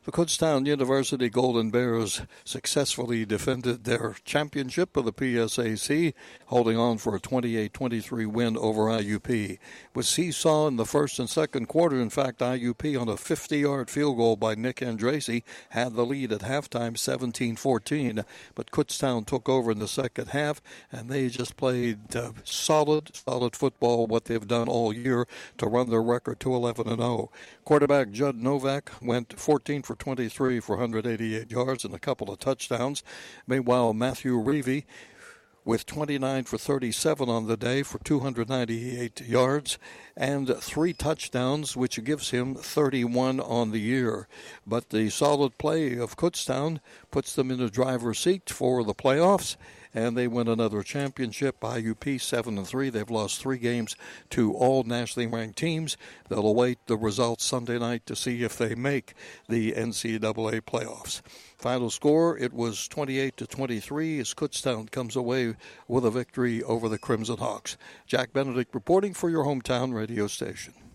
The Kutztown University Golden Bears successfully defended their championship of the PSAC, holding on for a 28-23 win over IUP. With seesaw in the first and second quarter, in fact, IUP on a 50-yard field goal by Nick Andrasey had the lead at halftime, 17-14. But Kutztown took over in the second half, and they just played solid football, what they've done all year to run their record to 11-0. Quarterback Judd Novak went 14 for 23 for 188 yards and a couple of touchdowns. Meanwhile, Matthew Reevy with 29 for 37 on the day for 298 yards and 3 touchdowns, which gives him 31 on the year. But the solid play of Kutztown puts them in the driver's seat for the playoffs, and they win another championship. IUP 7-3. They've lost 3 games to all nationally ranked teams. They'll await the results Sunday night to see if they make the NCAA playoffs. Final score, it was 28-23 as Kutztown comes away with a victory over the Crimson Hawks. Jack Benedict reporting for your hometown radio station.